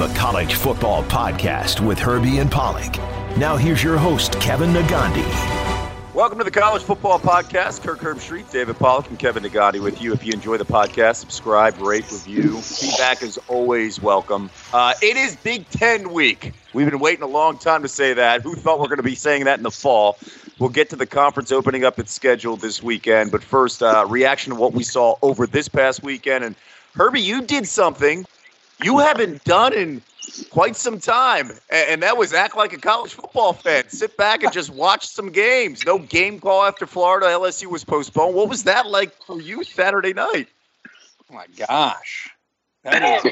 the College Football Podcast with Herbie and Pollack. Now here's your host, Kevin Negandhi. Welcome to the College Football Podcast. Kirk Herbstreit, David Pollack, and Kevin Negandhi with you. If you enjoy the podcast, subscribe, rate, review. Feedback is always welcome. It is Big Ten week. We've been waiting a long time to say that. Who thought we're going to be saying that in the fall? We'll get to the conference opening up its schedule this weekend. But first, reaction to what we saw over this past weekend. And Herbie, you did something you haven't done in quite some time, and that was act like a college football fan. Sit back and just watch some games. No game call after Florida LSU was postponed. What was that like for you Saturday night? Oh my gosh, that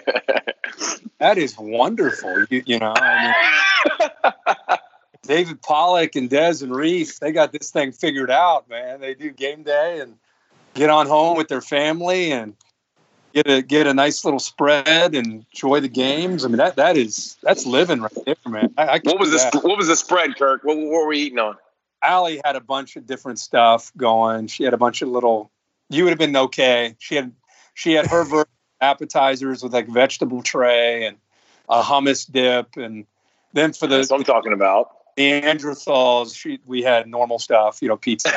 is wonderful. You know, I mean, David Pollack and Des and Reese, they got this thing figured out, man. They do game day and get on home with their family and get a nice little spread and enjoy the games. I mean, that's living right there, man. What was the spread, Kirk? What were we eating on? Allie had a bunch of different stuff going. She had a bunch of little. You would have been okay. She had her appetizers with like vegetable tray and a hummus dip, and then for the That's what I'm talking about. The Neanderthals, we had normal stuff, pizza.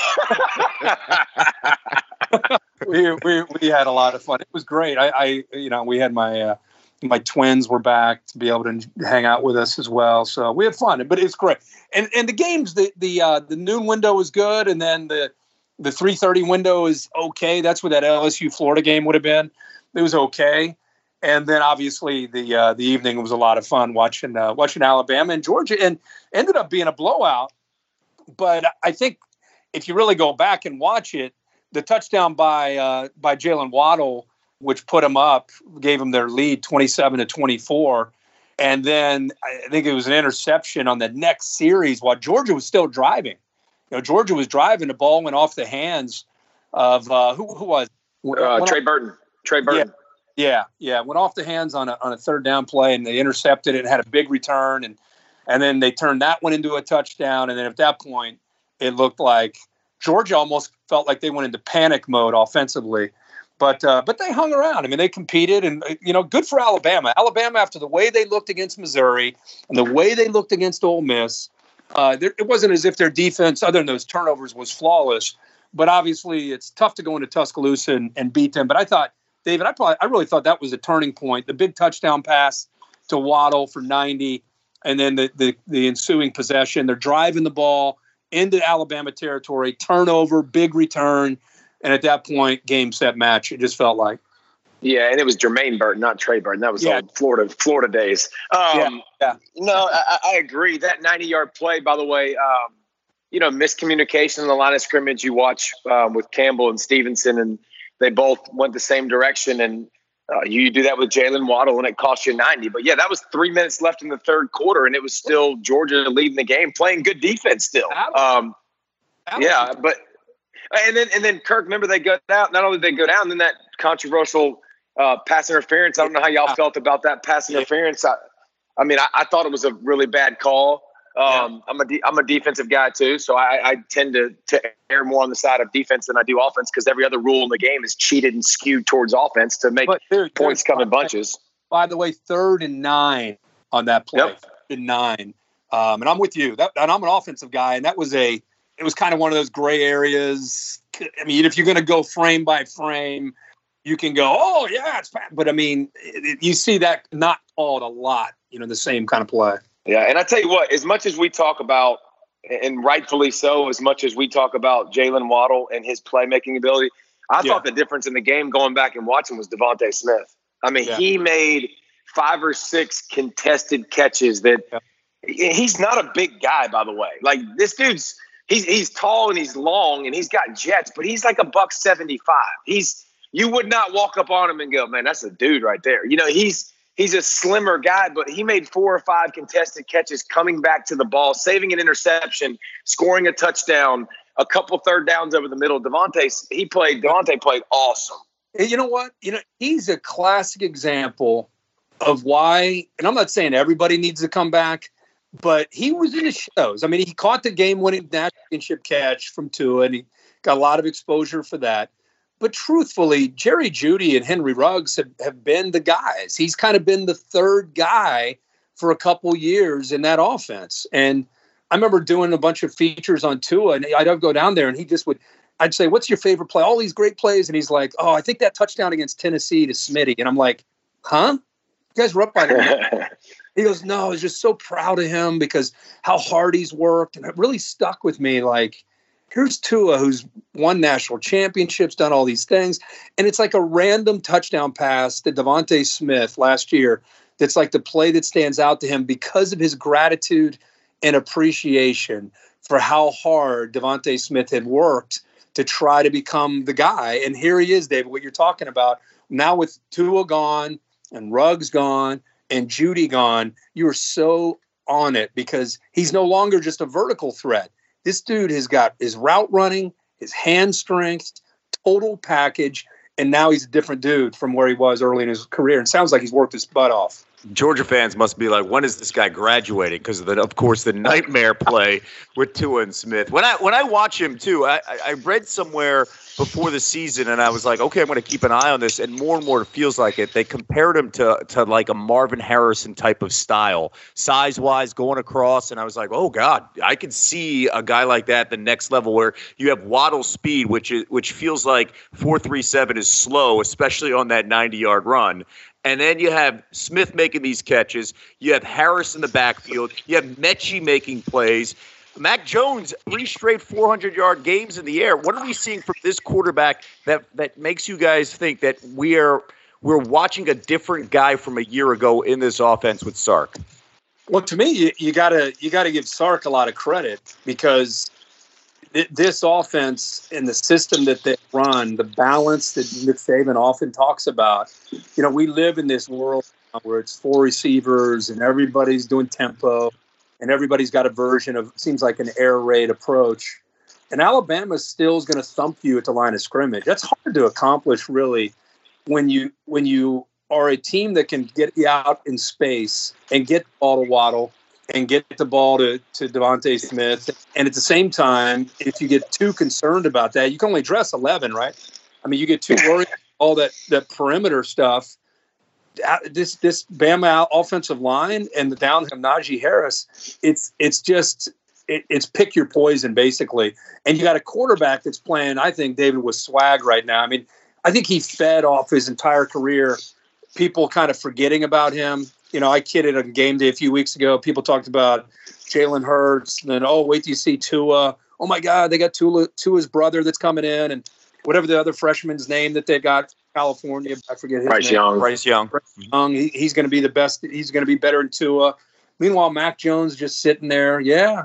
we had a lot of fun. It was great. We had my twins were back to be able to hang out with us as well. So we had fun, but it's great. And the games, the noon window was good, and then the 3:30 window is okay. That's where that LSU Florida game would have been. It was okay. And then obviously the evening was a lot of fun watching Alabama and Georgia, and ended up being a blowout. But I think if you really go back and watch it, the touchdown by Jalen Waddle, which put them up, gave them their lead 27-24. And then I think it was an interception on the next series while Georgia was still driving. Georgia was driving. The ball went off the hands of who was Trey Burton. Trey Burton. Yeah. Went off the hands on a third down play, and they intercepted it and had a big return. And then they turned that one into a touchdown. And then at that point, it looked like Georgia almost felt like they went into panic mode offensively. But they hung around. I mean, they competed, and, good for Alabama. Alabama, after the way they looked against Missouri and the way they looked against Ole Miss, it wasn't as if their defense, other than those turnovers, was flawless. But obviously, it's tough to go into Tuscaloosa and beat them. But I thought, David, I really thought that was a turning point. The big touchdown pass to Waddle for 90, and then the ensuing possession. They're driving the ball into Alabama territory, turnover, big return, and at that point, game, set, match. It just felt like. Yeah, and it was Jermaine Burton, not Trey Burton. That was old Florida days. Yeah. No, I agree. That 90-yard play, by the way, miscommunication in the line of scrimmage. You watch with Campbell and Stevenson, and they both went the same direction, and you do that with Jalen Waddle, and it cost you 90. But, yeah, that was 3 minutes left in the third quarter, and it was still Georgia leading the game, playing good defense still. Yeah, but and then Kirk, remember they go down. Not only did they go down, then that controversial pass interference. I don't know how y'all felt about that pass interference. I thought it was a really bad call. I'm a defensive guy too, so I tend to err more on the side of defense than I do offense, because every other rule in the game is cheated and skewed towards offense to make points come in bunches. By the way, 3rd and 9 on that play. Yep. 3rd and 9, and I'm with you. And I'm an offensive guy, and it was kind of one of those gray areas. I mean, if you're going to go frame by frame, you can go, oh yeah, it's bad. But I mean, you see that not called a lot. The same kind of play. Yeah, and I tell you what, as much as we talk about, and rightfully so, as much as we talk about Jalen Waddle and his playmaking ability, I thought the difference in the game going back and watching was Devontae Smith. I mean, he made 5 or 6 contested catches that he's not a big guy, by the way. Like, this dude's he's tall and he's long and he's got jets, but he's like $175. You would not walk up on him and go, man, that's a dude right there. He's a slimmer guy, but he made 4 or 5 contested catches coming back to the ball, saving an interception, scoring a touchdown, a couple third downs over the middle. Devontae played awesome. You know what? He's a classic example of why, and I'm not saying everybody needs to come back, but he was in the shows. I mean, he caught the game-winning national championship catch from Tua, and he got a lot of exposure for that. But truthfully, Jerry Jeudy and Henry Ruggs have been the guys. He's kind of been the third guy for a couple years in that offense. And I remember doing a bunch of features on Tua, and I'd go down there, and I'd say, what's your favorite play? All these great plays. And he's like, oh, I think that touchdown against Tennessee to Smitty. And I'm like, huh? You guys were up by the He goes, no, I was just so proud of him because how hard he's worked. And it really stuck with me. Like, here's Tua, who's won national championships, done all these things. And it's like a random touchdown pass to Devontae Smith last year. That's like the play that stands out to him because of his gratitude and appreciation for how hard Devontae Smith had worked to try to become the guy. And here he is, David, what you're talking about. Now with Tua gone and Ruggs gone and Jeudy gone, you are so on it because he's no longer just a vertical threat. This dude has got his route running, his hand strength, total package, and now he's a different dude from where he was early in his career. And sounds like he's worked his butt off. Georgia fans must be like, when is this guy graduating? Because of course, the nightmare play with Tua and Smith. When I watch him too, I read somewhere before the season, and I was like, okay, I'm going to keep an eye on this. And more it feels like it. They compared him to like a Marvin Harrison type of style, size-wise, going across. And I was like, oh God, I could see a guy like that at the next level where you have Waddle speed, which feels like 4.37 is slow, especially on that 90-yard run. And then you have Smith making these catches. You have Harris in the backfield. You have Mechie making plays. Mac Jones, 3 straight 400-yard games in the air. What are we seeing from this quarterback that makes you guys think that we're watching a different guy from a year ago in this offense with Sark? Well, to me, you gotta give Sark a lot of credit because this offense and the system that they run, the balance that Nick Saban often talks about, we live in this world where it's 4 receivers and everybody's doing tempo and everybody's got a version of, seems like an air raid approach. And Alabama still is going to thump you at the line of scrimmage. That's hard to accomplish, really, when you are a team that can get you out in space and get the ball to Waddle and get the ball to Devontae Smith. And at the same time, if you get too concerned about that, you can only dress 11, right? I mean, you get too worried about all that perimeter stuff. This Bama offensive line and the down of Najee Harris, it's pick your poison, basically. And you got a quarterback that's playing, I think, David, with swag right now. I mean, I think he fed off his entire career, people kind of forgetting about him. I kidded on game day a few weeks ago. People talked about Jalen Hurts, and then, wait till you see Tua. Oh, my God, they got Tua's brother that's coming in, and whatever the other freshman's name that they got from California. I forget his name. Bryce Young. He's going to be the best. He's going to be better than Tua. Meanwhile, Mac Jones just sitting there. Yeah.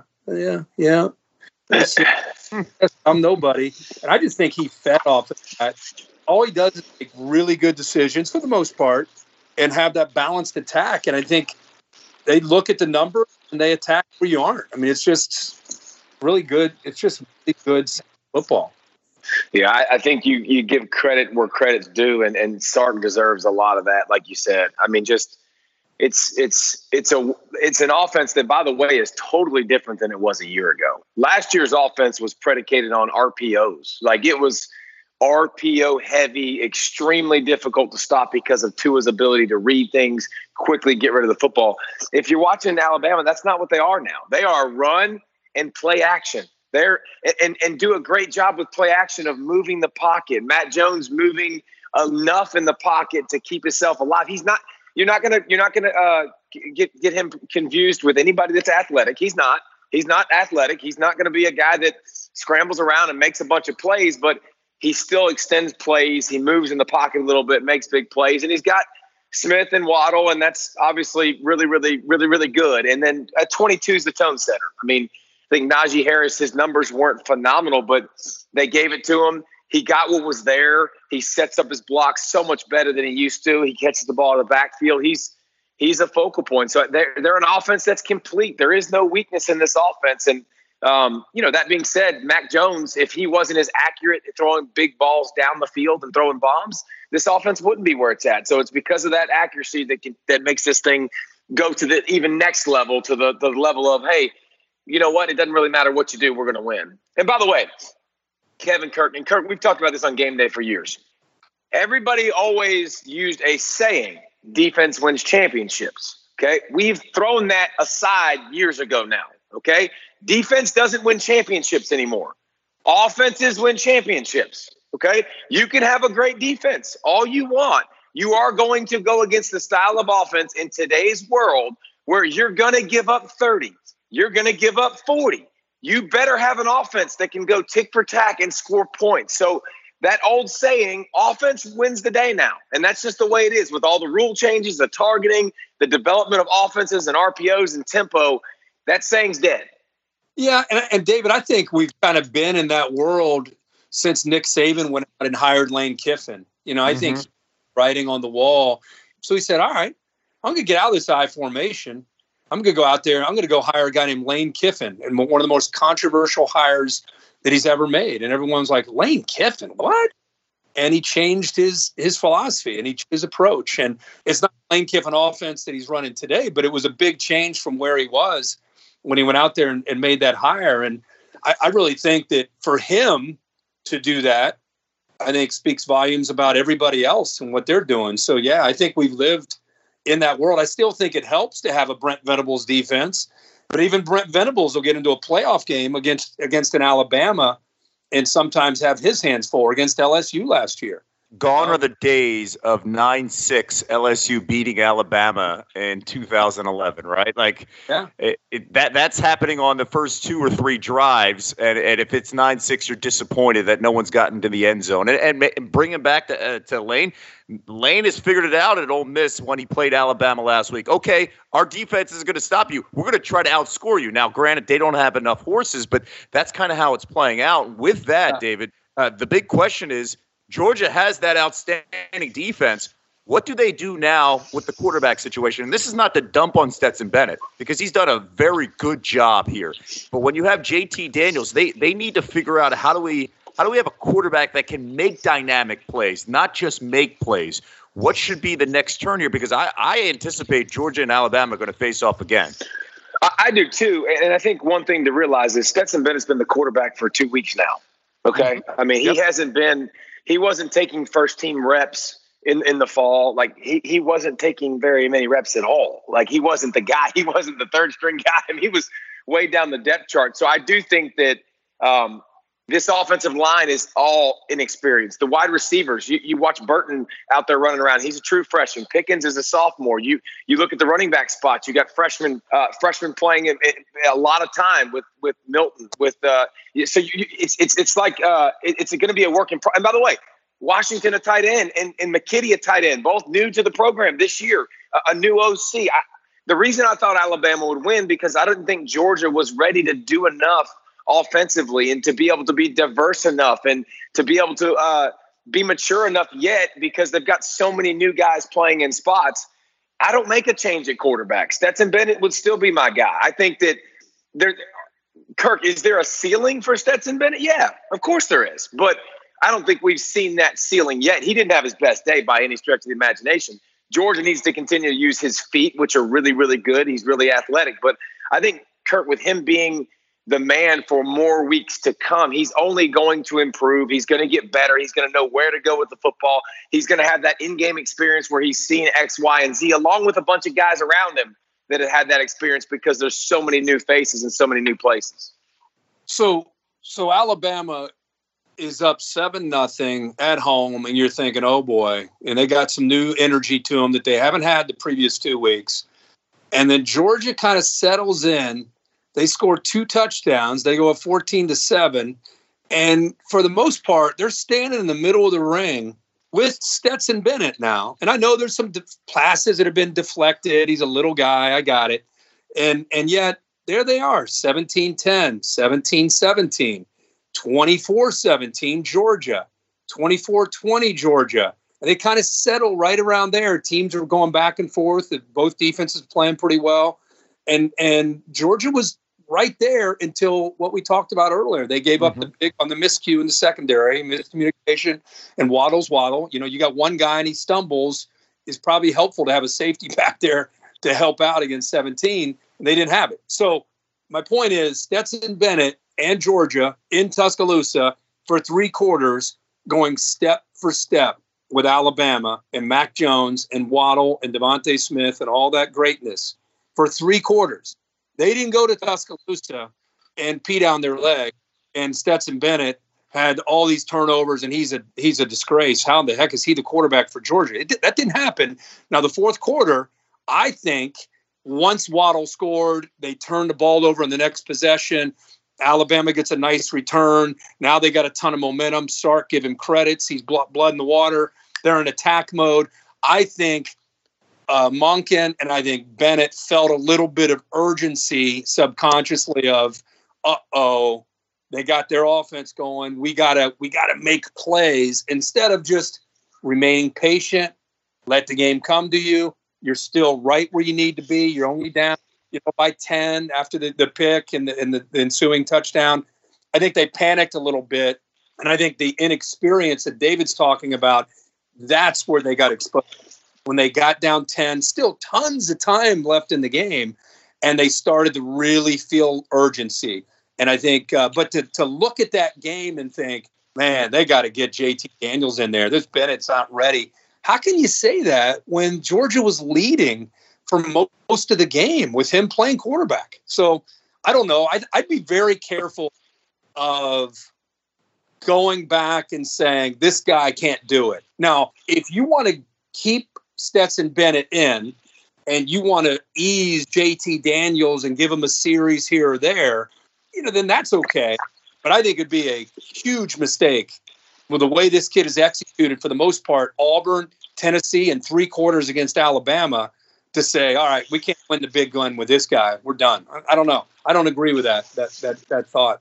I'm nobody. And I just think he fed off of that. All he does is make really good decisions for the most part and have that balanced attack. And I think they look at the number and they attack where you aren't. I mean, it's just really good. It's just really good football. Yeah, I think you give credit where credit's due, and Sark deserves a lot of that, like you said. I mean, just it's an offense that, by the way, is totally different than it was a year ago. Last year's offense was predicated on RPOs. Like, it was RPO heavy, extremely difficult to stop because of Tua's ability to read things, quickly get rid of the football. If you're watching Alabama, that's not what they are now. They are run and play action. They're and do a great job with play action of moving the pocket. Matt Jones moving enough in the pocket to keep himself alive. You're not gonna get him confused with anybody that's athletic. He's not athletic. He's not going to be a guy that scrambles around and makes a bunch of plays, but he still extends plays. He moves in the pocket a little bit, makes big plays, and he's got Smith and Waddle, and that's obviously really, really, really, really good. And then at 22 is the tone setter. I mean, I think Najee Harris, his numbers weren't phenomenal, but they gave it to him. He got what was there. He sets up his blocks so much better than he used to. He catches the ball in the backfield. He's a focal point. So they're an offense that's complete. There is no weakness in this offense. And that being said, Mac Jones, if he wasn't as accurate at throwing big balls down the field and throwing bombs, this offense wouldn't be where it's at. So it's because of that accuracy that makes this thing go to the even next level, to the level of, hey, you know what? It doesn't really matter what you do. We're going to win. And by the way, Kevin, Kirk, and Kirk, we've talked about this on game day for years. Everybody always used a saying, defense wins championships. Okay. We've thrown that aside years ago now. Okay. Defense doesn't win championships anymore. Offenses win championships. Okay. You can have a great defense all you want. You are going to go against the style of offense in today's world where you're going to give up 30. You're going to give up 40. You better have an offense that can go tick for tack and score points. So that old saying, offense wins the day now. And that's just the way it is with all the rule changes, the targeting, the development of offenses and RPOs and tempo. That saying's dead. Yeah, and David, I think we've kind of been in that world since Nick Saban went out and hired Lane Kiffin. I think writing on the wall. So he said, all right, I'm going to get out of this I formation. I'm going to go out there. I'm going to go hire a guy named Lane Kiffin, and one of the most controversial hires that he's ever made. And everyone's like, Lane Kiffin, what? And he changed his philosophy and his approach. And it's not Lane Kiffin offense that he's running today, but it was a big change from where he was when he went out there and made that hire. And I really think that for him to do that, I think speaks volumes about everybody else and what they're doing. So, yeah, I think we've lived in that world. I still think it helps to have a Brent Venables defense. But even Brent Venables will get into a playoff game against an Alabama and sometimes have his hands full against LSU last year. Gone are the days of 9-6 LSU beating Alabama in 2011, right? Like that's happening on the first 2 or 3 drives. And if it's 9-6, you're disappointed that no one's gotten to the end zone. And bringing back to Lane, Lane has figured it out at Ole Miss when he played Alabama last week. Okay, our defense is going to stop you. We're going to try to outscore you. Now, granted, they don't have enough horses, but that's kind of how it's playing out. With that, David, the big question is, Georgia has that outstanding defense. What do they do now with the quarterback situation? And this is not to dump on Stetson Bennett because he's done a very good job here. But when you have JT Daniels, they need to figure out how do we have a quarterback that can make dynamic plays, not just make plays. What should be the next turn here? Because I anticipate Georgia and Alabama are going to face off again. I do too. And I think one thing to realize is Stetson Bennett's been the quarterback for 2 weeks now. Okay. I mean, he wasn't taking first team reps in the fall. Like he wasn't taking very many reps at all. Like he wasn't the guy. He wasn't the third string guy. I mean, he was way down the depth chart. So I do think that this offensive line is all inexperienced. The wide receivers, you watch Burton out there running around. He's a true freshman. Pickens is a sophomore. You look at the running back spots. You got freshmen playing a lot of time with Milton. It's like it's going to be a work in progress. And by the way, Washington a tight end and McKitty a tight end, both new to the program this year. A new OC. The reason I thought Alabama would win because I didn't think Georgia was ready to do enough offensively and to be able to be diverse enough and to be able to be mature enough yet because they've got so many new guys playing in spots. I don't make a change at quarterback. Stetson Bennett would still be my guy. I think that Kirk, is there a ceiling for Stetson Bennett? Yeah, of course there is. But I don't think we've seen that ceiling yet. He didn't have his best day by any stretch of the imagination. Georgia needs to continue to use his feet, which are really, really good. He's really athletic. But I think, Kirk, with him being the man for more weeks to come, he's only going to improve. He's going to get better. He's going to know where to go with the football. He's going to have that in-game experience where he's seen X, Y, and Z, along with a bunch of guys around him that have had that experience because there's so many new faces and so many new places. So Alabama is up 7-0 at home, and you're thinking, oh boy, and they got some new energy to them that they haven't had the previous 2 weeks. And then Georgia kind of settles in. They score 2 touchdowns. They go up 14-7. And for the most part, they're standing in the middle of the ring with Stetson Bennett now. And I know there's some passes that have been deflected. He's a little guy. I got it. And yet there they are, 17-10, 17-17, 24-17 Georgia, 24-20 Georgia. And they kind of settle right around there. Teams are going back and forth. Both defenses playing pretty well. And Georgia was right there until what we talked about earlier. They gave up on the miscue in the secondary, miscommunication, and Waddle's waddle. You know, you got one guy and he stumbles. It's probably helpful to have a safety back there to help out against 17, and they didn't have it. So my point is Stetson Bennett and Georgia in Tuscaloosa for 3 quarters, going step for step with Alabama and Mac Jones and Waddle and Devontae Smith and all that greatness for 3 quarters. They didn't go to Tuscaloosa and pee down their leg, and Stetson Bennett had all these turnovers, and he's a disgrace. How the heck is he the quarterback for Georgia? That didn't happen. Now, the fourth quarter, I think once Waddle scored, they turned the ball over in the next possession. Alabama gets a nice return. Now they got a ton of momentum. Sark, give him credits. He's blood in the water. They're in attack mode. I think Monken and I think Bennett felt a little bit of urgency subconsciously of, they got their offense going. We gotta make plays instead of just remaining patient. Let the game come to you. You're still right where you need to be. You're only down, by 10 after the pick and the ensuing touchdown. I think they panicked a little bit, and I think the inexperience that David's talking about, that's where they got exposed. When they got down 10, still tons of time left in the game, and they started to really feel urgency. And I think, but to look at that game and think, man, they got to get JT Daniels in there. This Bennett's not ready. How can you say that when Georgia was leading for most of the game with him playing quarterback? So I don't know. I'd be very careful of going back and saying this guy can't do it. Now, if you want to keep Stetson Bennett in and you want to ease JT Daniels and give him a series here or there, then that's okay. But I think it'd be a huge mistake with the way this kid is executed for the most part, Auburn, Tennessee, and 3 quarters against Alabama, to say, all right, we can't win the big gun with this guy. We're done. I don't know. I don't agree with that thought.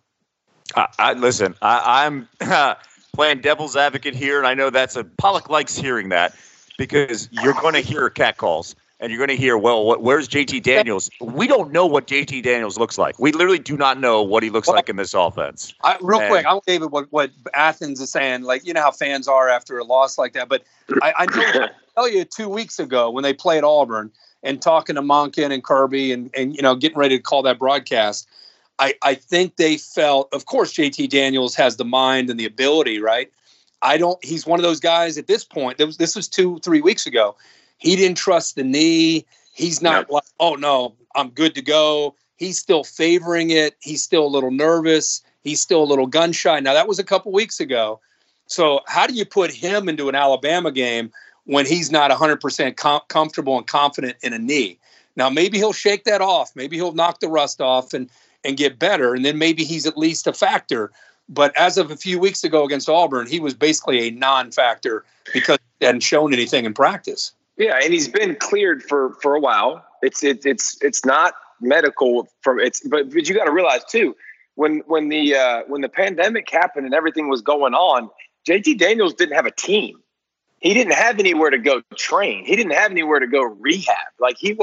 Listen, I'm playing devil's advocate here, and I know Pollock likes hearing that because you're going to hear catcalls. And you're going to hear, where's JT Daniels? We don't know what JT Daniels looks like. We literally do not know what he looks like in this offense. Quick, I want David what Athens is saying. Like, how fans are after a loss like that. But I know I tell you 2 weeks ago when they played Auburn and talking to Monken and Kirby and getting ready to call that broadcast, I think they felt, of course, JT Daniels has the mind and the ability, right? He's one of those guys at this point. This was 2-3 weeks ago. He didn't trust the knee. He's not like, oh, no, I'm good to go. He's still favoring it. He's still a little nervous. He's still a little gun shy. Now, that was a couple weeks ago. So how do you put him into an Alabama game when he's not 100% comfortable and confident in a knee? Now, maybe he'll shake that off. Maybe he'll knock the rust off and get better, and then maybe he's at least a factor. But as of a few weeks ago against Auburn, he was basically a non-factor because he hadn't shown anything in practice. Yeah, and he's been cleared for a while. It's not medical but you got to realize too, when the pandemic happened and everything was going on, JT Daniels didn't have a team. He didn't have anywhere to go train. He didn't have anywhere to go rehab. Like he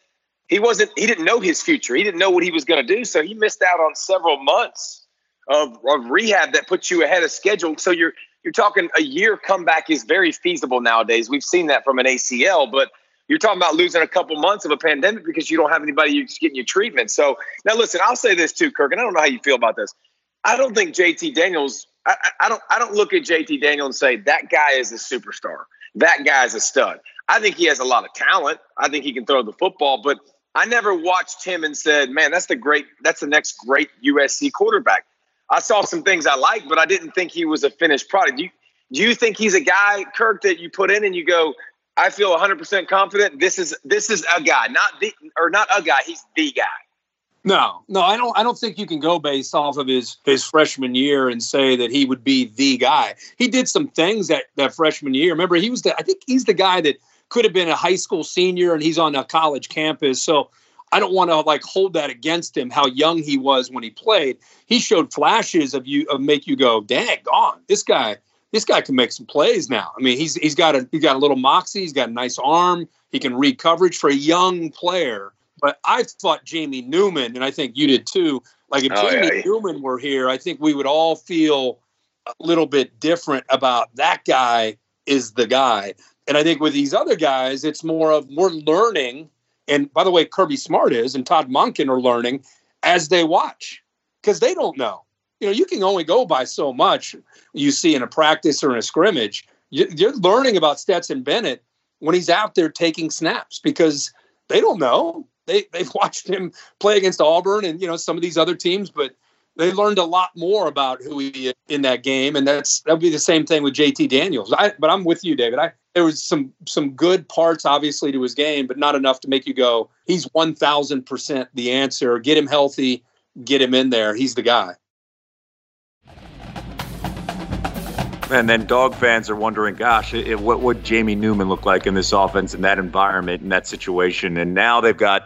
didn't know his future. He didn't know what he was going to do. So he missed out on several months of rehab that puts you ahead of schedule. So you're talking a year comeback is very feasible nowadays. We've seen that from an ACL, but you're talking about losing a couple months of a pandemic because you don't have anybody getting you treatment. So now listen, I'll say this too, Kirk, and I don't know how you feel about this. I don't think JT Daniels, I don't look at JT Daniels and say that guy is a superstar. That guy is a stud. I think he has a lot of talent. I think he can throw the football, but I never watched him and said, man, that's the next great USC quarterback. I saw some things I liked, but I didn't think he was a finished product. Do you think he's a guy, Kirk, that you put in and you go, I feel 100% confident this is a guy, not a guy, he's the guy? No, I don't think you can go based off of his freshman year and say that he would be the guy. He did some things that freshman year. Remember, I think he's the guy that could have been a high school senior and he's on a college campus. So I don't want to hold that against him, how young he was when he played. He showed flashes of make you go, dang on, this guy can make some plays now. I mean, he's got a little moxie, he's got a nice arm, he can read coverage for a young player. But I thought Jamie Newman, and I think you did too, if Jamie Newman were here, I think we would all feel a little bit different about that guy is the guy. And I think with these other guys, it's more of we're learning. And by the way, Kirby Smart and Todd Monken are learning as they watch because they don't know. you can only go by so much you see in a practice or in a scrimmage. You're learning about Stetson Bennett when he's out there taking snaps because they don't know. They've watched him play against Auburn and, some of these other teams, but they learned a lot more about who he is in that game. And that'll be the same thing with JT Daniels. But I'm with you, David. There was some good parts, obviously, to his game, but not enough to make you go, he's 1,000% the answer. Get him healthy, get him in there. He's the guy. And then dog fans are wondering, gosh, what would Jamie Newman look like in this offense, in that environment, in that situation? And now they've got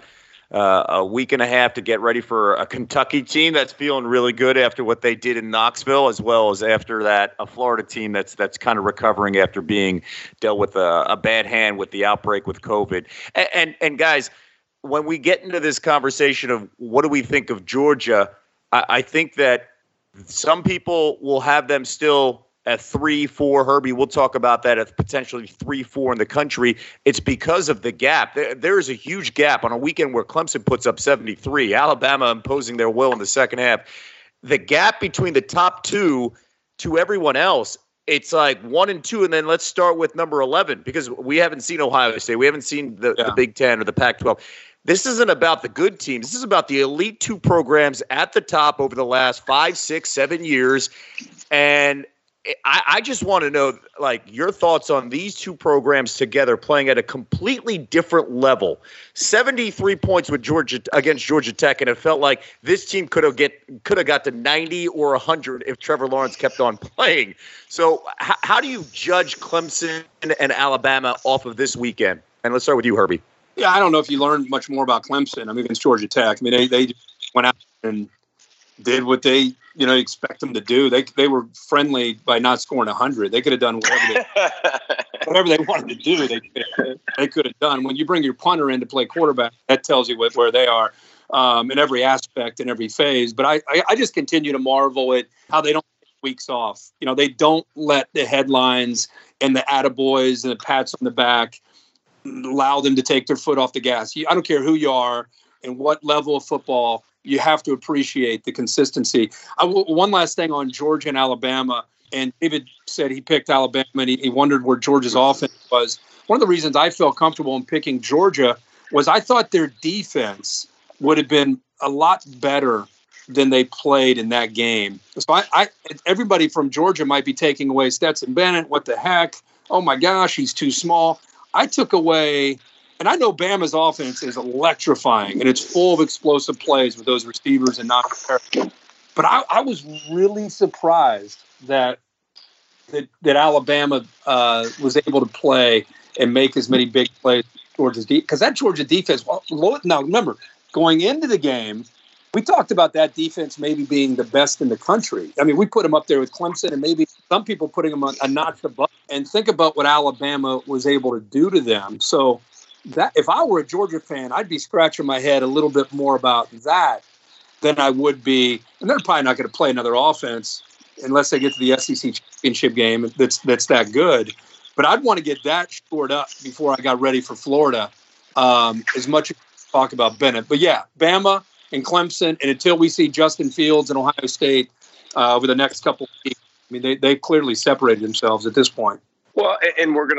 a week and a half to get ready for a Kentucky team that's feeling really good after what they did in Knoxville, as well as after that a Florida team that's kind of recovering after being dealt with a bad hand with the outbreak with COVID. And guys, when we get into this conversation of what do we think of Georgia, I think that some people will have them still at 3-4. Herbie, we'll talk about that at potentially 3-4 in the country. It's because of the gap. There is a huge gap on a weekend where Clemson puts up 73, Alabama imposing their will in the second half. The gap between the top two to everyone else, it's like 1 and 2, and then let's start with number 11 because we haven't seen Ohio State. We haven't seen the Big Ten or the Pac-12. This isn't about the good teams. This is about the elite two programs at the top over the last 5, 6, 7 years. And I just want to know, your thoughts on these two programs together playing at a completely different level. 73 points with against Georgia Tech, and it felt like this team could have got to 90 or 100 if Trevor Lawrence kept on playing. So how do you judge Clemson and Alabama off of this weekend? And let's start with you, Herbie. Yeah, I don't know if you learned much more about Clemson. Against Georgia Tech. they went out and did what they expect them to do. They were friendly by not scoring 100. They could have done whatever they wanted to do. They could have done. When you bring your punter in to play quarterback, that tells you where they are in every aspect, in every phase. But I just continue to marvel at how they don't take weeks off. They don't let the headlines and the attaboys and the pats on the back allow them to take their foot off the gas. I don't care who you are and what level of football. You have to appreciate the consistency. One last thing on Georgia and Alabama, and David said he picked Alabama and he wondered where Georgia's offense was. One of the reasons I felt comfortable in picking Georgia was I thought their defense would have been a lot better than they played in that game. So everybody from Georgia might be taking away Stetson Bennett. What the heck? Oh, my gosh, he's too small. I took away – and I know Bama's offense is electrifying, and it's full of explosive plays with those receivers and not – but I was really surprised that Alabama was able to play and make as many big plays as Georgia's defense. Because that Georgia defense – now, remember, going into the game, we talked about that defense maybe being the best in the country. We put them up there with Clemson and maybe some people putting them a notch above. And think about what Alabama was able to do to them. So – that if I were a Georgia fan, I'd be scratching my head a little bit more about that than I would be. And they're probably not going to play another offense unless they get to the SEC championship game that's that good. But I'd want to get that shored up before I got ready for Florida, as much as talk about Bennett. But yeah, Bama and Clemson, and until we see Justin Fields and Ohio State over the next couple of weeks, they clearly separated themselves at this point. Well, and we're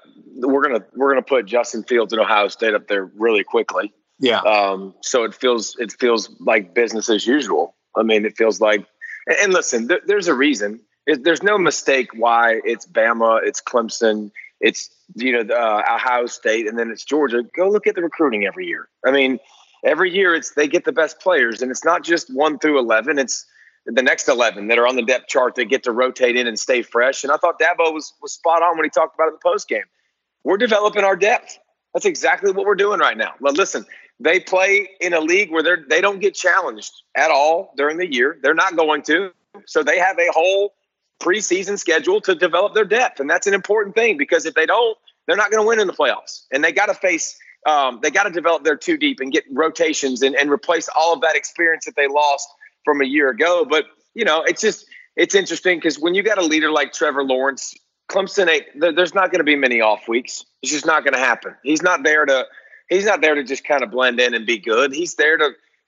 gonna put Justin Fields and Ohio State up there really quickly. Yeah. So it feels like business as usual. It feels like, and listen, there's a reason. There's no mistake why it's Bama, it's Clemson, it's Ohio State, and then it's Georgia. Go look at the recruiting every year. Every year they get the best players, and it's not just 1 through 11. It's the next 11 that are on the depth chart that get to rotate in and stay fresh. And I thought Dabo was spot on when he talked about it in the post game. We're developing our depth. That's exactly what we're doing right now. But listen, they play in a league where they don't get challenged at all during the year. They're not going to. So they have a whole preseason schedule to develop their depth. And that's an important thing because if they don't, they're not going to win in the playoffs. And they got to they got to develop their two deep and get rotations and replace all of that experience that they lost from a year ago. But, it's interesting because when you got a leader like Trevor Lawrence, Clemson, there's not going to be many off weeks. It's just not going to happen. He's not there to just kind of blend in and be good. He's there to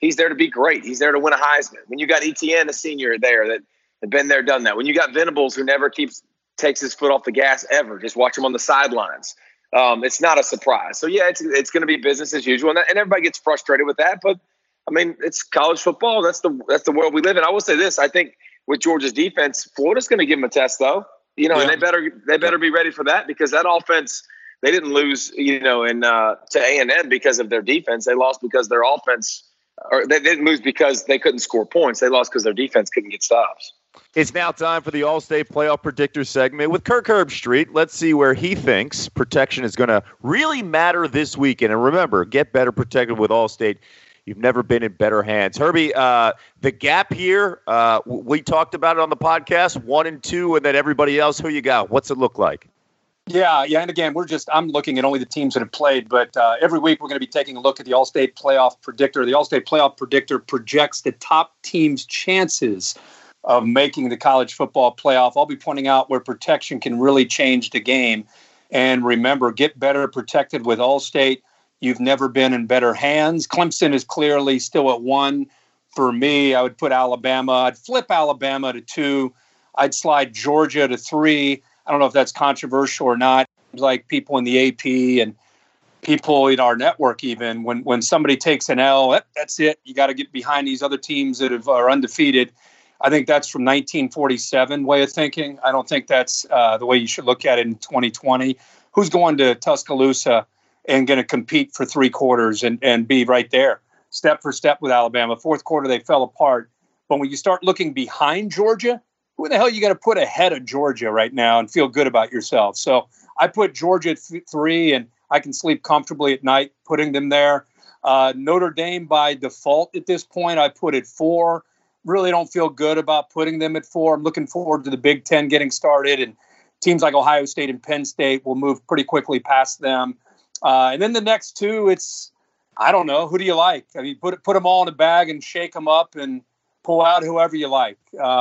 he's there to be great. He's there to win a Heisman. When you got Etienne, a senior there that had been there, done that. When you got Venables, who never takes his foot off the gas ever, just watch him on the sidelines. It's not a surprise. So yeah, it's going to be business as usual, and everybody gets frustrated with that. But I mean, it's college football. That's the world we live in. I will say this: I think with Georgia's defense, Florida's going to give them a test, though. You know, and they better be ready for that, because that offense, they didn't lose, you know, to A&M because of their defense. They lost because their offense, or they didn't lose because they couldn't score points. They lost because their defense couldn't get stops. It's now time for the All-State Playoff Predictor segment with Kirk Herbstreit. Let's see where he thinks protection is going to really matter this weekend. And remember, get better protected with All-State. You've never been in better hands. Herbie, the gap here, we talked about it on the podcast, 1 and 2, and then everybody else. Who you got? What's it look like? Yeah. And again, I'm looking at only the teams that have played, but every week we're going to be taking a look at the All-State Playoff Predictor. The All-State Playoff Predictor projects the top team's chances of making the college football playoff. I'll be pointing out where protection can really change the game. And remember, get better protected with All-State. You've never been in better hands. Clemson is clearly still at 1. For me, I would put Alabama. I'd flip Alabama to 2. I'd slide Georgia to 3. I don't know if that's controversial or not. Like people in the AP and people in our network, even when somebody takes an L, that's it. You got to get behind these other teams that are undefeated. I think that's from 1947 way of thinking. I don't think that's the way you should look at it in 2020. Who's going to Tuscaloosa and going to compete for 3 quarters and be right there, step for step with Alabama? Fourth quarter, they fell apart. But when you start looking behind Georgia, who the hell you got to put ahead of Georgia right now and feel good about yourself? So I put Georgia at 3, and I can sleep comfortably at night putting them there. Notre Dame by default at this point, I put at 4. Really don't feel good about putting them at 4. I'm looking forward to the Big Ten getting started, and teams like Ohio State and Penn State will move pretty quickly past them. And then the next 2, I don't know. Who do you like? I mean, put them all in a bag and shake them up and pull out whoever you like.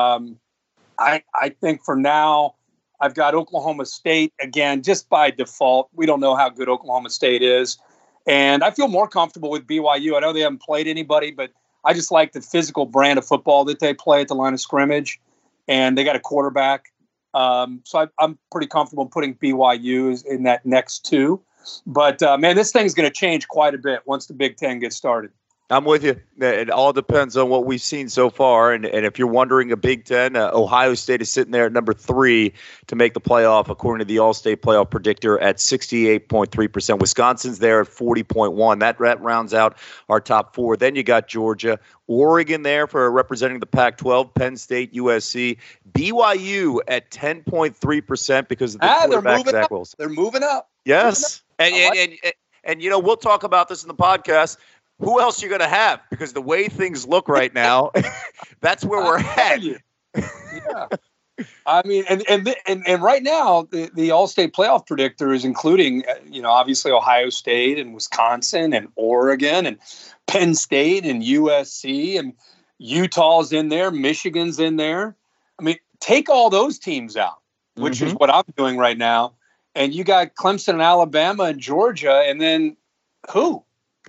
I think for now, I've got Oklahoma State, again, just by default. We don't know how good Oklahoma State is. And I feel more comfortable with BYU. I know they haven't played anybody, but I just like the physical brand of football that they play at the line of scrimmage. And they got a quarterback. So I'm pretty comfortable putting BYU in that next 2. But, man, this thing's going to change quite a bit once the Big Ten gets started. I'm with you. It all depends on what we've seen so far. And if you're wondering, a Big Ten, Ohio State is sitting there at number 3 to make the playoff, according to the All-State Playoff Predictor, at 68.3%. Wisconsin's there at 40.1%. That rounds out our top 4. Then you got Georgia, Oregon there for representing the Pac-12, Penn State, USC, BYU at 10.3% because of the quarterback, Zach Wilson. They're moving up. Yes. And you know, we'll talk about this in the podcast. Who else you're going to have? Because the way things look right now, that's where we're at. Yeah. I mean, and right now, the All-State Playoff Predictor is including, obviously Ohio State and Wisconsin and Oregon and Penn State and USC, and Utah's in there, Michigan's in there. I mean, take all those teams out, which is what I'm doing right now. And you got Clemson and Alabama and Georgia, and then who?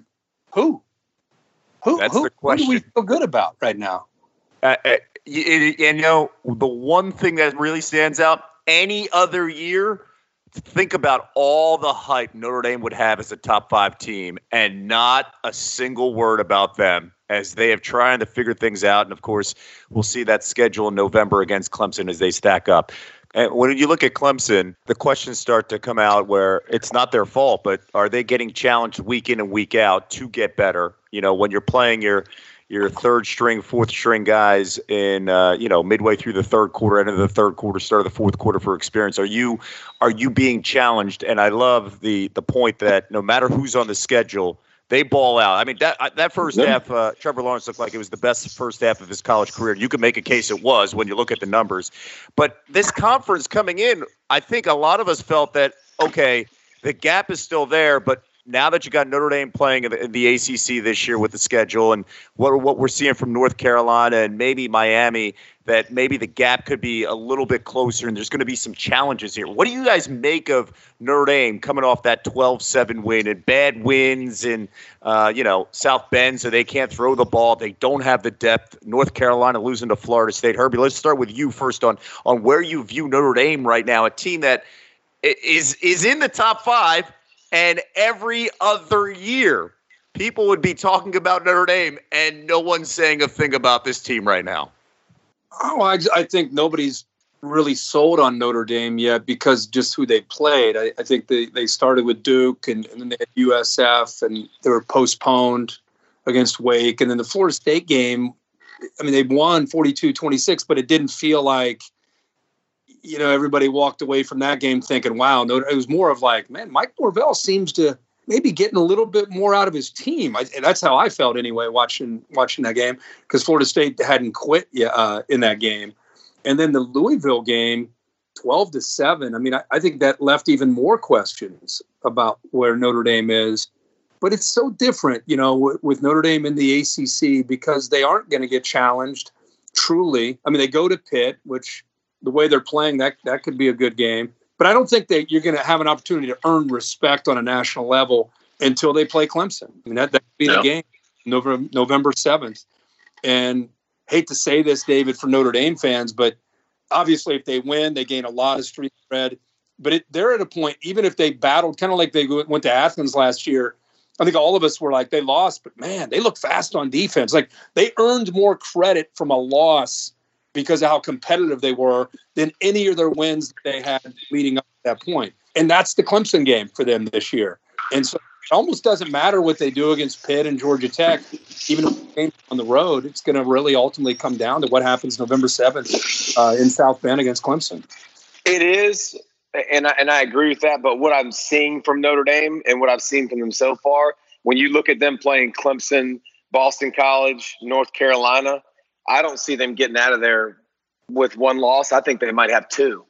That's the question. Who do we feel good about right now? The one thing that really stands out, any other year, think about all the hype Notre Dame would have as a top 5 team and not a single word about them as they have trying to figure things out. And, of course, we'll see that schedule in November against Clemson as they stack up. And when you look at Clemson, the questions start to come out where it's not their fault, but are they getting challenged week in and week out to get better? You know, when you're playing your third string, fourth string guys in, midway through the third quarter, end of the third quarter, start of the fourth quarter for experience, are you being challenged? And I love the point that no matter who's on the schedule, they ball out. I mean, that first half, Trevor Lawrence looked like it was the best first half of his college career. You can make a case it was when you look at the numbers. But this conference coming in, I think a lot of us felt that, okay, the gap is still there, but now that you got Notre Dame playing in the ACC this year with the schedule, and what we're seeing from North Carolina and maybe Miami, that maybe the gap could be a little bit closer, and there's going to be some challenges here. What do you guys make of Notre Dame coming off that 12-7 win and bad wins in, South Bend, so they can't throw the ball. They don't have the depth. North Carolina losing to Florida State. Herbie, let's start with you first on where you view Notre Dame right now, a team that is in the top 5, and every other year people would be talking about Notre Dame, and no one's saying a thing about this team right now. Oh, I think nobody's really sold on Notre Dame yet because just who they played. I think they started with Duke and then they had USF and they were postponed against Wake. And then the Florida State game, I mean, they won 42-26, but it didn't feel like, everybody walked away from that game thinking, wow, it was more of like, man, Mike Norvell seems to maybe getting a little bit more out of his team. That's how I felt anyway, watching that game, because Florida State hadn't quit in that game. And then the Louisville game, 12-7. I mean, I think that left even more questions about where Notre Dame is. But it's so different, with Notre Dame in the ACC, because they aren't going to get challenged truly. I mean, they go to Pitt, which the way they're playing, that could be a good game. But I don't think that you're going to have an opportunity to earn respect on a national level until they play Clemson. I mean, that could be the game, November 7th. And hate to say this, David, for Notre Dame fans, but obviously if they win, they gain a lot of street cred. But they're at a point, even if they battled, kind of like they went to Athens last year, I think all of us were like, they lost, but man, they look fast on defense. Like they earned more credit from a loss because of how competitive they were than any of their wins that they had leading up to that point. And that's the Clemson game for them this year. And so it almost doesn't matter what they do against Pitt and Georgia Tech, even if they on the road. It's going to really ultimately come down to what happens November 7th in South Bend against Clemson. It is, and I agree with that. But what I'm seeing from Notre Dame and what I've seen from them so far, when you look at them playing Clemson, Boston College, North Carolina, I don't see them getting out of there with one loss. I think they might have 2.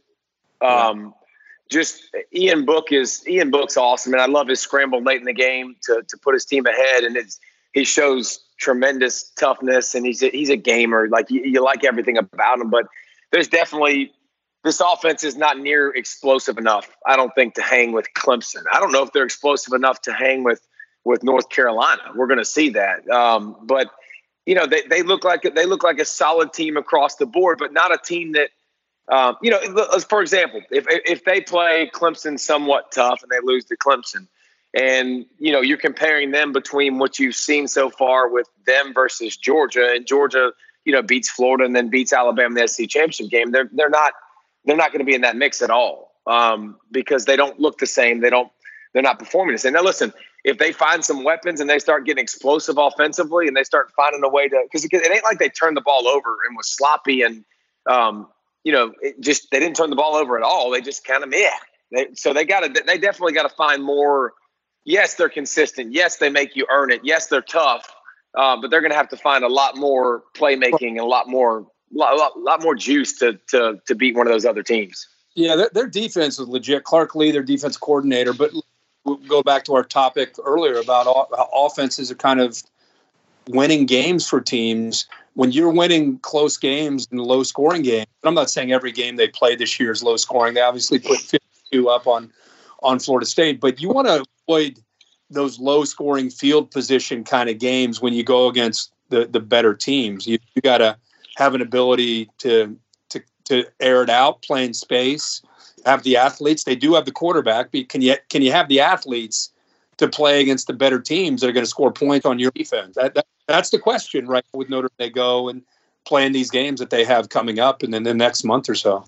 Just Ian Book's awesome, and I love his scramble late in the game to put his team ahead, and he shows tremendous toughness, and he's a gamer. Like you like everything about him, but there's definitely this offense is not near explosive enough, I don't think, to hang with Clemson. I don't know if they're explosive enough to hang with North Carolina. We're going to see that, but. They look like a solid team across the board, but not a team that, for example, if they play Clemson somewhat tough and they lose to Clemson, and you're comparing them between what you've seen so far with them versus Georgia, and Georgia, beats Florida and then beats Alabama in the SEC championship game, they're not going to be in that mix at all because they don't look the same. They're not performing the same. Now, listen. If they find some weapons and they start getting explosive offensively and they start finding a way to – because it ain't like they turned the ball over and was sloppy and, they didn't turn the ball over at all. They just kind of they definitely got to find more – yes, they're consistent. Yes, they make you earn it. Yes, they're tough. But they're going to have to find a lot more playmaking and a lot more juice to beat one of those other teams. Yeah, their defense is legit. Clark Lee, their defense coordinator, but – we'll go back to our topic earlier about how offenses are kind of winning games for teams. When you're winning close games and low-scoring games, and I'm not saying every game they play this year is low-scoring. They obviously put 52 up on Florida State, but you want to avoid those low-scoring field position kind of games when you go against the better teams. You got to have an ability to air it out, play in space. Have the athletes. They do have the quarterback, but can you have the athletes to play against the better teams that are going to score points on your defense? That's the question, right? With Notre Dame, they go and play in these games that they have coming up, and then the next month or so.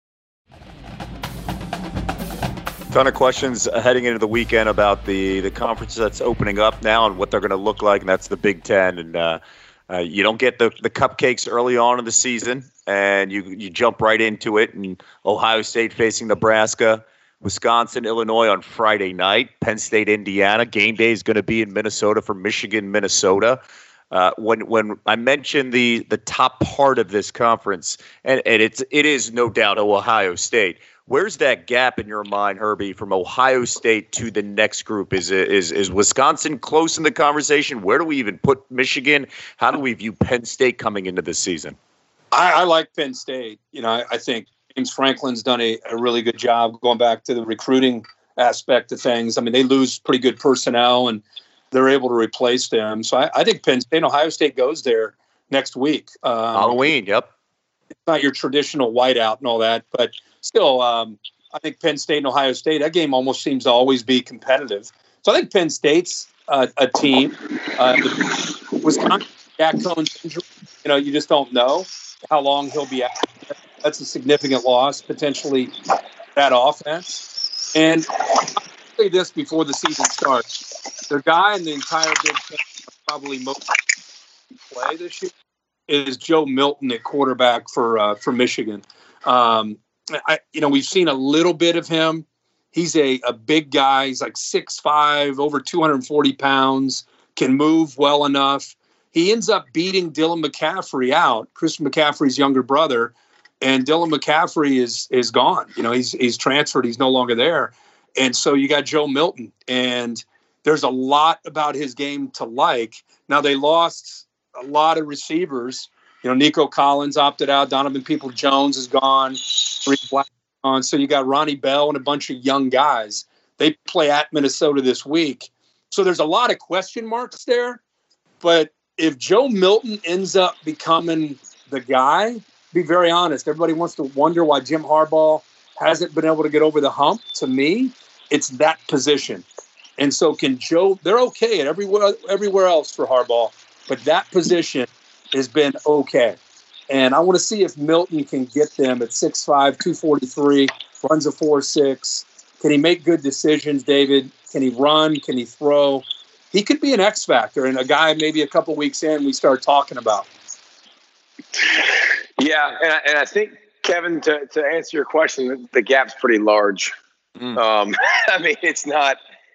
Ton of questions heading into the weekend about the conference that's opening up now and what they're going to look like, and that's the Big Ten. And you don't get the cupcakes early on in the season, and you jump right into it. And Ohio State facing Nebraska, Wisconsin, Illinois on Friday night, Penn State, Indiana. Game day is going to be in Minnesota for Michigan, Minnesota. when I mentioned the top part of this conference, and it is no doubt Ohio State. Where's that gap in your mind, Herbie, from Ohio State to the next group? Is Wisconsin close in the conversation? Where do we even put Michigan? How do we view Penn State coming into the season? I like Penn State. I think James Franklin's done a really good job going back to the recruiting aspect of things. I mean, they lose pretty good personnel, and they're able to replace them. So I think Penn State and Ohio State goes there next week. Halloween, yep. It's not your traditional whiteout and all that, but still, I think Penn State and Ohio State, that game almost seems to always be competitive. So I think Penn State's a team. Wisconsin, Jack Cohn's injury, you just don't know how long he'll be out. That's a significant loss, potentially, that offense. And I'll say this before the season starts. The guy in the entire Big Ten probably most play this year is Joe Milton at quarterback for Michigan. We've seen a little bit of him. He's a big guy. He's like 6'5", over 240 pounds, can move well enough. He ends up beating Dylan McCaffrey out, Christian McCaffrey's younger brother, and Dylan McCaffrey is gone. He's transferred. He's no longer there. And so you got Joe Milton, and there's a lot about his game to like. Now, they lost a lot of receivers. Nico Collins opted out. Donovan Peoples-Jones is gone. Reed Black is gone. So you got Ronnie Bell and a bunch of young guys. They play at Minnesota this week. So there's a lot of question marks there. But if Joe Milton ends up becoming the guy, be very honest, everybody wants to wonder why Jim Harbaugh hasn't been able to get over the hump. To me, it's that position. And so they're okay at everywhere else for Harbaugh, but that position has been okay. And I want to see if Milton can get them at 6'5", 243, runs a 4.6. Can he make good decisions, David? Can he run? Can he throw? He could be an X factor and a guy maybe a couple weeks in we start talking about. Yeah, and I think, Kevin, to answer your question, the gap's pretty large. It's not.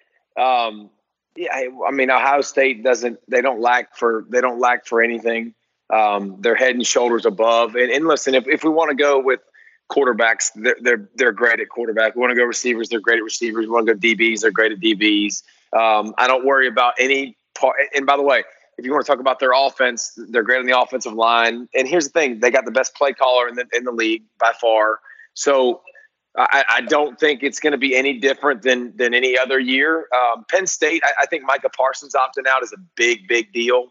Ohio State they don't lack for anything. They're head and shoulders above. And listen, if we want to go with quarterbacks, they're great at quarterback. We want to go receivers, they're great at receivers. We want to go DBs, they're great at DBs. I don't worry about any part. And by the way, if you want to talk about their offense, they're great on the offensive line. And here's the thing: they got the best play caller in the league by far. So I don't think it's going to be any different than any other year. Penn State, I think Micah Parsons opting out is a big deal.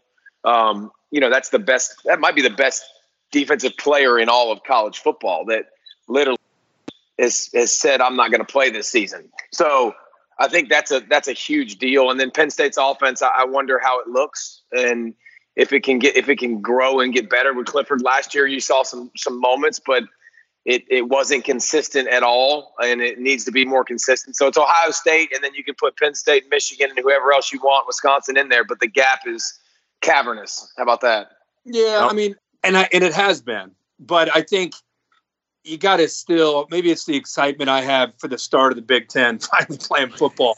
That's the best. That might be the best defensive player in all of college football that literally has said, "I'm not going to play this season." So I think that's a huge deal. And then Penn State's offense, I wonder how it looks and if it can grow and get better. With Clifford last year, you saw some moments, but it wasn't consistent at all, and it needs to be more consistent. So it's Ohio State, and then you can put Penn State, Michigan, and whoever else you want, Wisconsin, in there. But the gap is cavernous. How about that? Yeah, and it has been. But I think you got to still, maybe it's the excitement I have for the start of the Big Ten, finally playing football.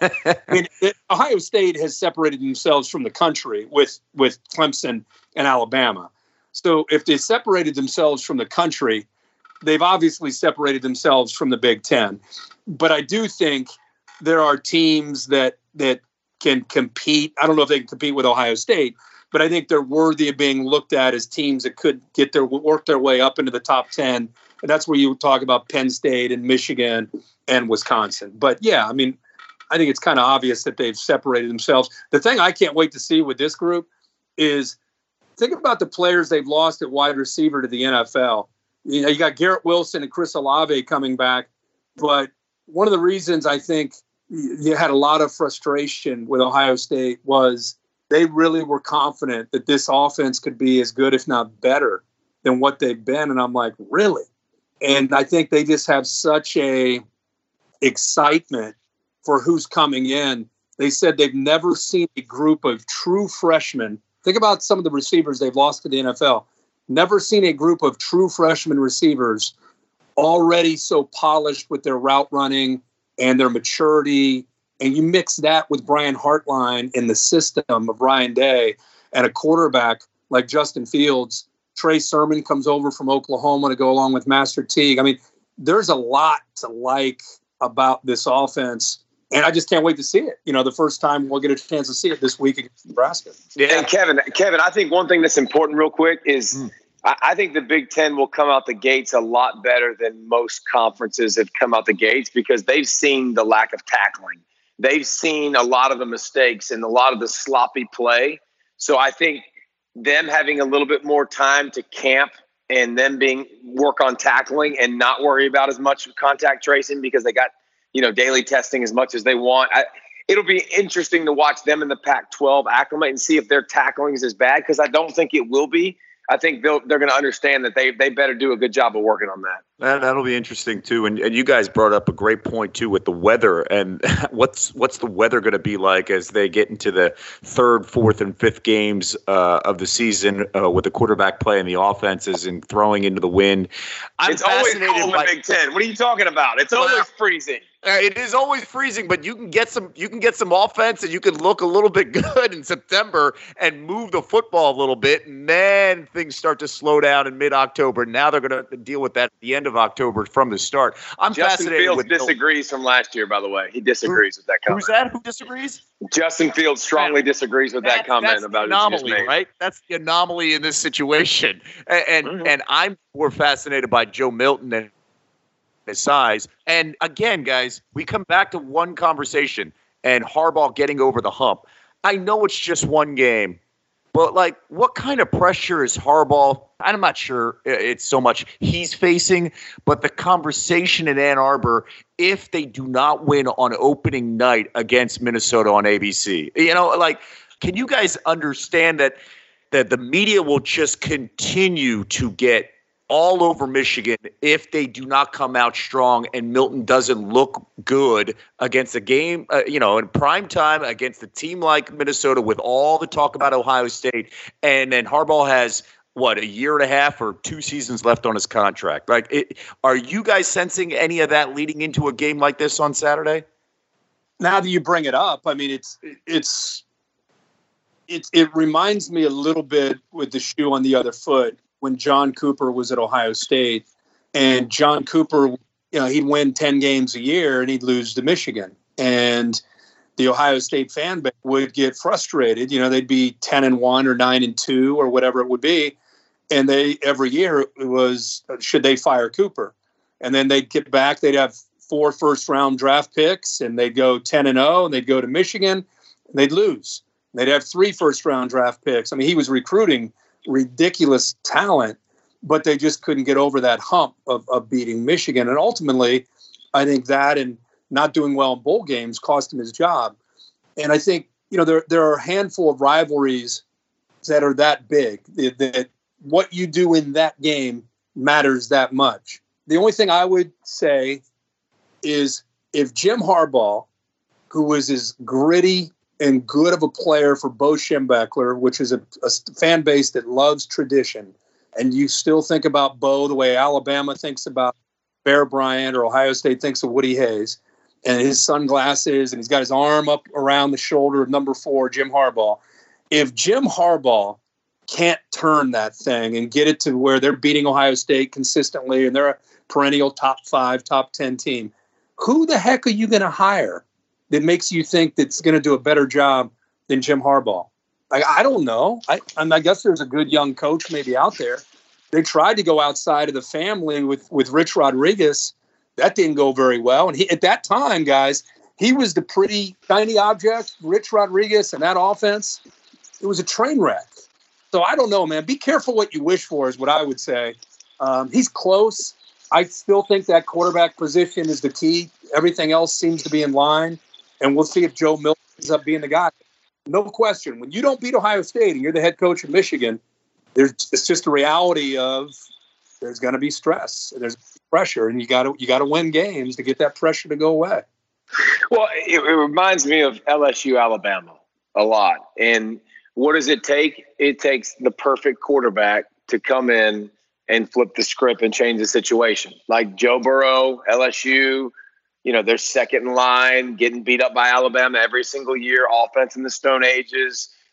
Ohio State has separated themselves from the country with Clemson and Alabama. So if they separated themselves from the country, they've obviously separated themselves from the Big Ten. But I do think there are teams that can compete. I don't know if they can compete with Ohio State, but I think they're worthy of being looked at as teams that could work their way up into the top 10. And that's where you talk about Penn State and Michigan and Wisconsin. But yeah, I think it's kind of obvious that they've separated themselves. The thing I can't wait to see with this group is think about the players they've lost at wide receiver to the NFL. You got Garrett Wilson and Chris Olave coming back. But one of the reasons I think you had a lot of frustration with Ohio State was they really were confident that this offense could be as good, if not better, than what they've been. And I'm like, really? And I think they just have such a excitement for who's coming in. They said they've never seen a group of true freshmen. Think about some of the receivers they've lost to the NFL. Never seen a group of true freshman receivers already so polished with their route running and their maturity. And you mix that with Brian Hartline in the system of Ryan Day. and a quarterback like Justin Fields, Trey Sermon comes over from Oklahoma to go along with Master Teague. I mean, there's a lot to like about this offense, and I just can't wait to see it. The first time we'll get a chance to see it this week against Nebraska. Yeah, and Kevin, I think one thing that's important real quick is I think the Big Ten will come out the gates a lot better than most conferences have come out the gates because they've seen the lack of tackling. They've seen a lot of the mistakes and a lot of the sloppy play. So I think them having a little bit more time to camp and them work on tackling and not worry about as much contact tracing because they got, daily testing as much as they want. It'll be interesting to watch them in the Pac-12 acclimate and see if their tackling is as bad because I don't think it will be. I think they're going to understand that they better do a good job of working on that. That'll be interesting too. And you guys brought up a great point too with the weather and what's the weather going to be like as they get into the third, fourth, and fifth games of the season with the quarterback play and the offenses and throwing into the wind. It's always cold in the Big Ten. What are you talking about? It's always freezing. It is always freezing, but you can get some offense and you can look a little bit good in September and move the football a little bit, and then things start to slow down in mid-October. Now they're going to deal with that at the end of October from the start. Justin Fields disagrees from last year, by the way. He disagrees with that comment. Who's that? Who disagrees? Justin Fields strongly disagrees with that comment about the anomaly, right? That's the anomaly in this situation. And I'm more fascinated by Joe Milton and his size. And again, guys, we come back to one conversation and Harbaugh getting over the hump. I know it's just one game, but what kind of pressure is Harbaugh? I'm not sure it's so much he's facing, but the conversation in Ann Arbor, if they do not win on opening night against Minnesota on ABC, can you guys understand that the media will just continue to get all over Michigan if they do not come out strong and Milton doesn't look good against a game, in prime time against a team like Minnesota with all the talk about Ohio State. And then Harbaugh has, a year and a half or 2 seasons left on his contract. Are you guys sensing any of that leading into a game like this on Saturday? Now that you bring it up, I mean, it reminds me a little bit with the shoe on the other foot when John Cooper was at Ohio State, and John Cooper, he'd win 10 games a year and he'd lose to Michigan. And the Ohio State fan base would get frustrated. They'd be 10-1 or 9-2 or whatever it would be. And every year it was, should they fire Cooper? And then they'd get back, they'd have 4 first-round draft picks, and they'd go 10-0, and they'd go to Michigan, and they'd lose. They'd have 3 first-round draft picks. I mean, he was recruiting ridiculous talent, but they just couldn't get over that hump of beating Michigan. And ultimately, I think that and not doing well in bowl games cost him his job. And I think, there are a handful of rivalries that are that big, that what you do in that game matters that much. The only thing I would say is if Jim Harbaugh, who was as gritty and good of a player for Bo Schembechler, which is a fan base that loves tradition, and you still think about Bo the way Alabama thinks about Bear Bryant or Ohio State thinks of Woody Hayes, and his sunglasses, and he's got his arm up around the shoulder of number 4, Jim Harbaugh. If Jim Harbaugh can't turn that thing and get it to where they're beating Ohio State consistently and they're a perennial top 5, top 10 team, who the heck are you going to hire that makes you think that's going to do a better job than Jim Harbaugh? I don't know. I guess there's a good young coach maybe out there. They tried to go outside of the family with Rich Rodriguez. That didn't go very well. And at that time, guys, he was the pretty shiny object, Rich Rodriguez, and that offense, it was a train wreck. So I don't know, man. Be careful what you wish for is what I would say. He's close. I still think that quarterback position is the key. Everything else seems to be in line. And we'll see if Joe Milton ends up being the guy. No question. When you don't beat Ohio State and you're the head coach of Michigan, it's just a reality of there's going to be stress. There's pressure, and you got to win games to get that pressure to go away. Well, it reminds me of LSU, Alabama a lot. And what does it take? It takes the perfect quarterback to come in and flip the script and change the situation. Like Joe Burrow, LSU, they're second in line, getting beat up by Alabama every single year, offense in the Stone Ages.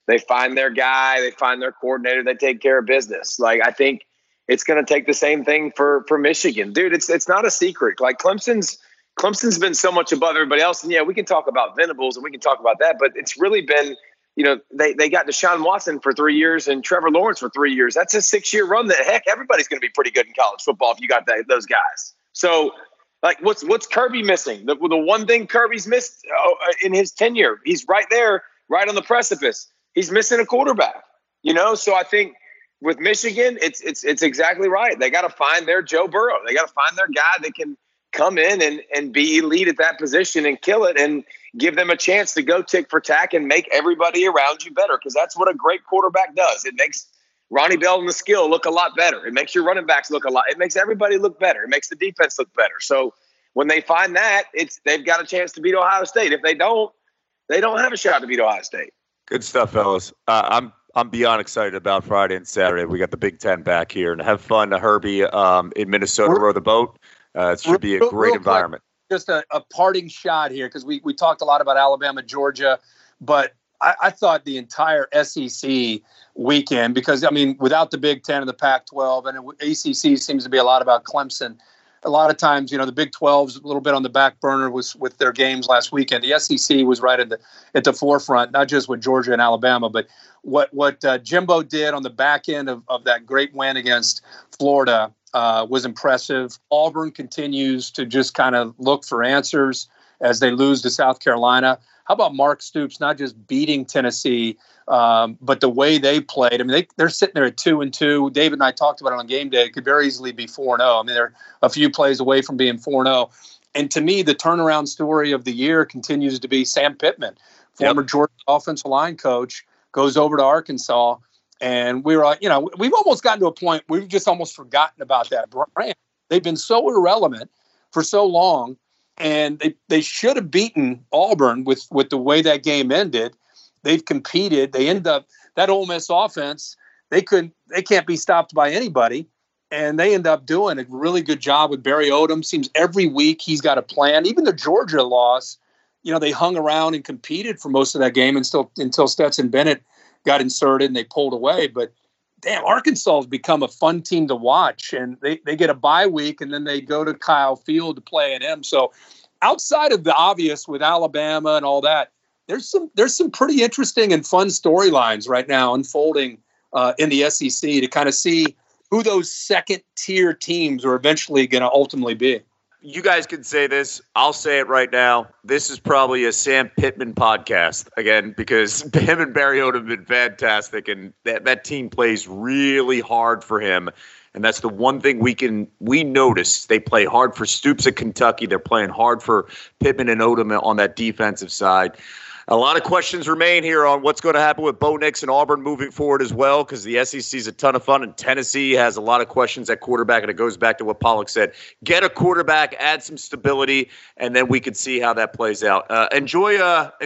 They find their guy, they find their coordinator, they take care of business. Like, I think it's going to take the same thing for Michigan. Dude, it's not a secret. Like, Clemson's been so much above everybody else. And yeah, we can talk about Venables and we can talk about that, but it's really been, they got Deshaun Watson for 3 years and Trevor Lawrence for 3 years. That's a 6-year run that, heck, everybody's going to be pretty good in college football if you got those guys. So, like, what's Kirby missing? The one thing Kirby's missed in his tenure, he's right there, right on the precipice. He's missing a quarterback, So I think with Michigan, it's exactly right. They got to find their Joe Burrow. They got to find their guy that can come in and be elite at that position and kill it and give them a chance to go tick for tack and make everybody around you better, because that's what a great quarterback does. It makes Ronnie Bell and the skill look a lot better. It makes your running backs look a lot. It makes everybody look better. It makes the defense look better. So when they find that, they've got a chance to beat Ohio State. If they don't have a shot to beat Ohio State. Good stuff, fellas. I'm beyond excited about Friday and Saturday. We got the Big Ten back here, and have fun, Herbie, in Minnesota. Row the boat. It should be a great environment. Just a parting shot here, because we talked a lot about Alabama, Georgia, but I thought the entire SEC weekend, because, without the Big Ten and the Pac-12, and ACC seems to be a lot about Clemson. A lot of times, the Big 12's a little bit on the back burner with their games last weekend. The SEC was right at the forefront, not just with Georgia and Alabama, but what Jimbo did on the back end of that great win against Florida was impressive. Auburn continues to just kind of look for answers as they lose to South Carolina. How about Mark Stoops not just beating Tennessee, but the way they played? They're sitting there at 2-2. David and I talked about it on game day. It could very easily be 4-0. They're a few plays away from being 4-0. And to me, the turnaround story of the year continues to be Sam Pittman, former Georgia offensive line coach, goes over to Arkansas. And we've almost gotten to a point we've just almost forgotten about that brand. They've been so irrelevant for so long. And they should have beaten Auburn with the way that game ended. They've competed. They end up, that Ole Miss offense, they can't be stopped by anybody. And they end up doing a really good job with Barry Odom. Seems every week he's got a plan. Even the Georgia loss, they hung around and competed for most of that game until Stetson Bennett got inserted and they pulled away. But damn, Arkansas has become a fun team to watch, and they get a bye week and then they go to Kyle Field to play A&M. So outside of the obvious with Alabama and all that, there's some pretty interesting and fun storylines right now unfolding in the SEC to kind of see who those second tier teams are eventually going to ultimately be. You guys can say this. I'll say it right now. This is probably a Sam Pittman podcast, again, because him and Barry Odom have been fantastic, and that team plays really hard for him. And that's the one thing we notice. They play hard for Stoops at Kentucky. They're playing hard for Pittman and Odom on that defensive side. A lot of questions remain here on what's going to happen with Bo Nix and Auburn moving forward as well, because the SEC is a ton of fun, and Tennessee has a lot of questions at quarterback, and it goes back to what Pollock said. Get a quarterback, add some stability, and then we can see how that plays out. Enjoy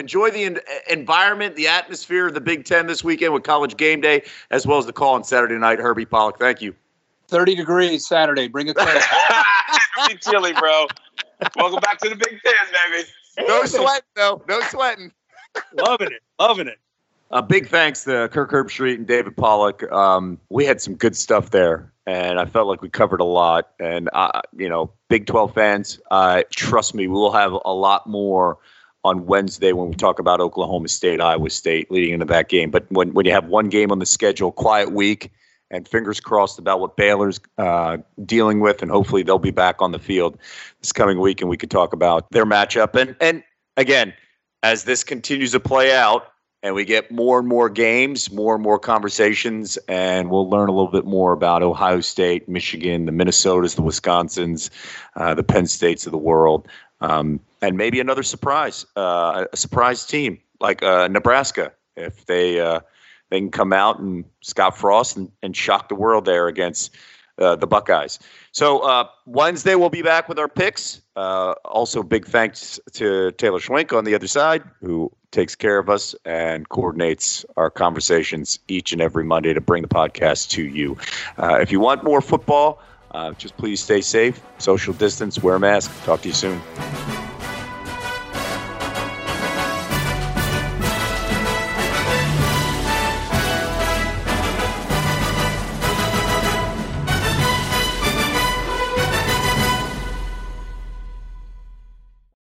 the environment, the atmosphere of the Big Ten this weekend with College Game Day, as well as the call on Saturday night. Herbie Pollock, thank you. 30 degrees Saturday. Bring a coat. It's chilly, bro. Welcome back to the Big Ten, baby. No sweating, though. No sweating. Loving it. Big thanks to Kirk Herbstreit and David Pollock. We had some good stuff there, and I felt like we covered a lot. And, Big 12 fans, trust me, we'll have a lot more on Wednesday when we talk about Oklahoma State, Iowa State leading into that game. But when you have one game on the schedule, quiet week, and fingers crossed about what Baylor's dealing with, and hopefully they'll be back on the field this coming week, and we could talk about their matchup. And again, as this continues to play out and we get more and more games, more and more conversations, and we'll learn a little bit more about Ohio State, Michigan, the Minnesotas, the Wisconsins, the Penn States of the world, and maybe another surprise, a surprise team like Nebraska, if they can come out and Scott Frost and shock the world there against the Buckeyes. So Wednesday we'll be back with our picks. Also, big thanks to Taylor Schwenk on the other side, who takes care of us and coordinates our conversations each and every Monday to bring the podcast to you. If you want more football, just please stay safe, social distance, wear a mask. Talk to you soon.